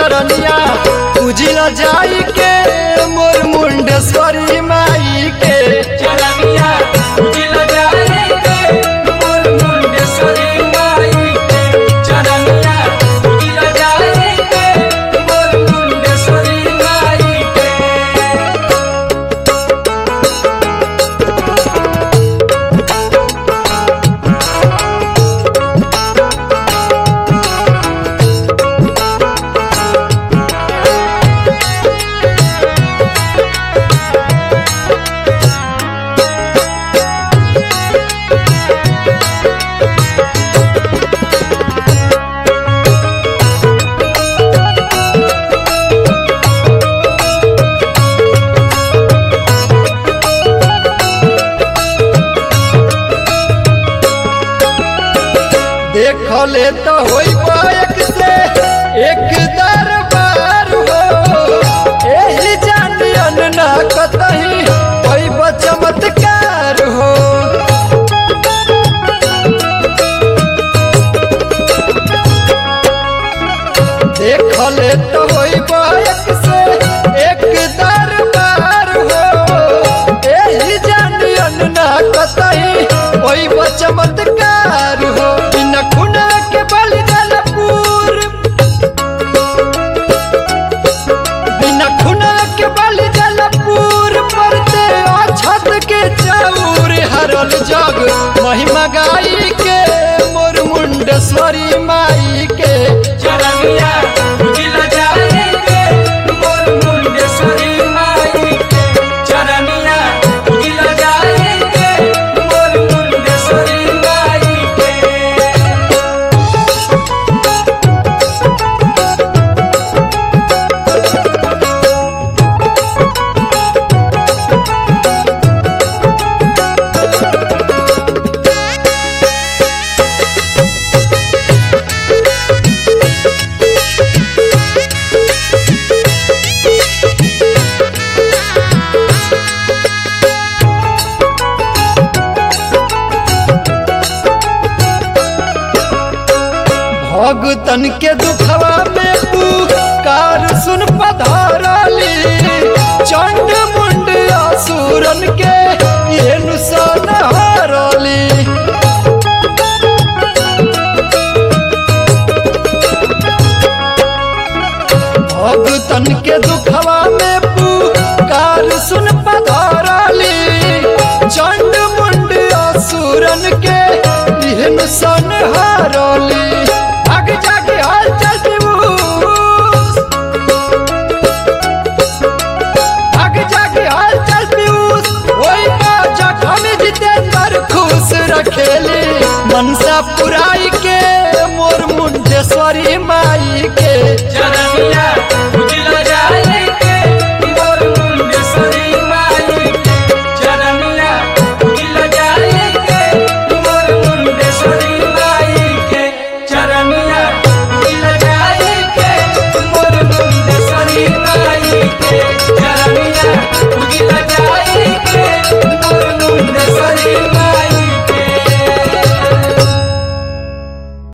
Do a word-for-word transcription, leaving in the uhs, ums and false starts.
चरनिया पूजिल जाई के मोर मुंडेश्वरी माई के चरनिया पूजिल जाई के मोर मुंडेश्वरी माई के चरनिया पूजिल जाई के मोर मुंडेश्वरी माई के। देखले तो होई एक से एक दरबार हो एही जानियन ना कतही होई चमत्कार हो। देखले तो होई एक से एक दरबार हो एही जानियन ना कतही होई चमत्कार हो। बिना खुना के बलि जलपुर बिना खुना के बलि जलपुर परते अछत के चौर हरल जग महिमा गाई के मोर मुंडेश्वरी माई के चरनिया पूजिल जाई के मोर मुंडेश्वरी माई के चरनिया पूजिल जाई के मोर मुंडेश्वरी माई के। भगतन के दुखवा में पुकार सुन पधारली चंड मुंड असुरन के ये नुसान हारली। भगतन के दुखवा में पुकार सुन पधारली चंड मुंड असुरन के ये नुसान हारली। आगे जाके हाल चल पीयूष आगे जाके हाल चल पीयूष वही बाजा हमें जितेंद्र खुश रखेली मनसा पुराई के मोर मुंडेश्वरी माई के चरनिया